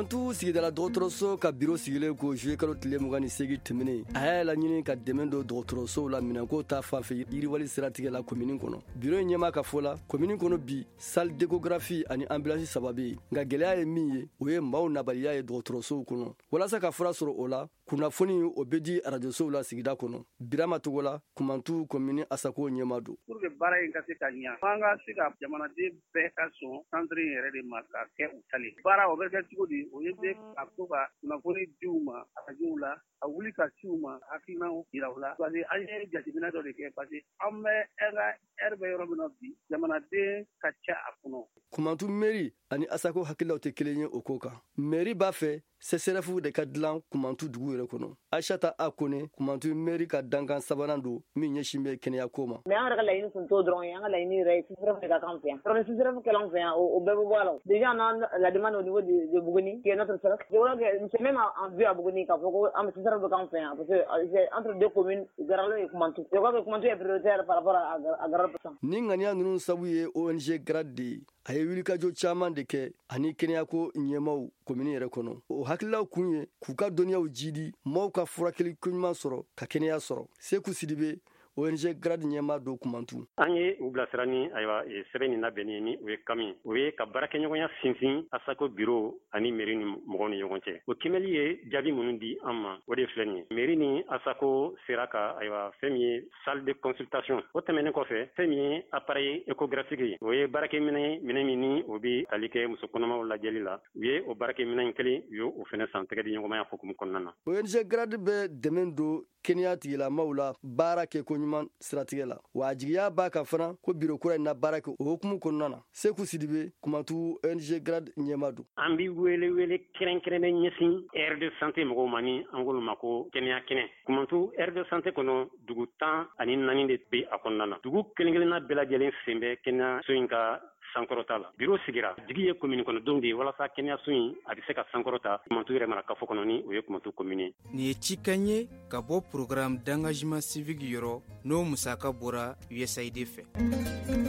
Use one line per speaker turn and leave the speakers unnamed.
Kumantu sigidala dɔgɔtɔrɔso ka biro sigilen ko juillet kalo tile 28 tɛmɛnen a y'a laɲini ka dɛmɛ don dɔgɔtɔrɔsow la minɛnko ta fanfɛ yiriwali siratigɛ la commune kɔnɔ. Biro ɲɛma ka fɔ la commune kɔnɔ bi salle d'échographie ani ambulance 3 bɛ yen nka gɛlɛya ye min ye o ye maaw nabaliya ye dɔgɔtɔrɔsow kɔnɔ. Walasa ka fura sɔrɔ o la kunnafoni o bɛ di arajosow la sigida kɔnɔ. Birama Togo la Kumantu commune Asako ɲɛma don.
Pour que baara in ka se ka ɲɛ an ka se ka jamanaden bɛɛ ka sɔn centre in yɛrɛ de ma ka kɛ u tali. Baara o bɛ kɛ cogo di o ye de ka to ka kunnafoni di u ma arajow la a wuli ka ci u ma hakilinaw yira u la parce que an ye jateminɛ dɔ de kɛ parce que an bɛ heure bɛ yɔrɔ min na bi jamanaden ka ca a kɔnɔ.
Kumantu mairie ani Asako hakilaw tɛ kelen ye o ko kan. Mairie b'a fɛ CCRF de ka dilan Kumantu dugu yɛrɛ kɔnɔ. Aishata Akone Kumantu mairie ka dankan sabanan don min ɲɛsin bɛ kɛnɛya ko ma.
Mais an yɛrɛ ka laɲini tun t'o dɔrɔn ye an ka laɲini yɛrɛ ye CCRF de ka k'an fɛ yan. Parce que CCRF kɛlen fɛ yan o bɛɛ bɛ bɔ a la. Déjà on a la demande au niveau de Buguni qui est notre cercle. Je crois que c'est même en vue à Buguni k'a fɔ ko an bɛ CCRF de k'an fɛ yan parce que c'est entre deux communes Garalo et Kumantu. Je crois que Kumantu est prioritaire par rapport à Garalo.
Ni ŋaniya ninnu sabu ye ONG GRAD de ye. A ye wulikajɔ caman de kɛ ani kɛnɛyako ɲɛmaw komini yɛrɛ kɔnɔ. O hakilaw kun ye k'u ka dɔnniyaw jidi maaw ka furakɛli koɲuman sɔrɔ ka kɛnɛya sɔrɔ. Seku Sidibe ONG GRAD ɲɛma do Kumantu.
An ye u bilasira ni ayiwa sɛbɛn nin labɛnni ni o ye kami o ye ka baarakɛɲɔgɔnya sinsin Asako biro ani mairie ni mɔgɔw ni ɲɔgɔn cɛ. O kimɛli ye jaabi minnu di an ma o de filɛ nin ye. Mairie ni Asako sera ka ayiwa fɛn min ye salle de consultation o tɛmɛnen kɔfɛ fɛn min ye appareil échographique ye o ye baarakɛminɛ min ni o bɛ tali kɛ muso kɔnɔmaw lajɛli la u ye o baarakɛminɛ kelen u ye o fɛnɛ san tɛgɛ di ɲɔgɔnmaya hukumu kɔnɔna na.
ONG GRAD bɛ dɛmɛ don kɛnɛya tigilamaw la baara kɛ ko ɲuman siratigɛ la wa jigiya b'a ka fana ko biro kura in na baara kɛ o hukumu kɔnɔna na. Seku Sidibe Kumantu ONG GRAD ɲɛma don.
An bi wele kɛrɛnkɛrɛnnen ɲɛsin aire de santé mɔgɔw ma ni an k'olu ma ko kɛnɛya kɛnɛ. Kumantu aire de santé kɔnɔ dugu 14 de bɛ a kɔnɔna na. Dugu kelen-kelenna bɛɛ lajɛlen sen bɛ kɛnɛyaso in ka sankɔrɔta la. Biro sigira jigi ye commune kɔnɔdenw de ye walasa kɛnɛyaso in a bɛ se ka sankɔrɔta Kumantu yɛrɛ mara kafo kɔnɔ ni o ye Kumantu commune ye.
Nin ye cikan ye ka bɔ programme d'engagement civique yɔrɔ n'o musaka bɔra USAID fɛ.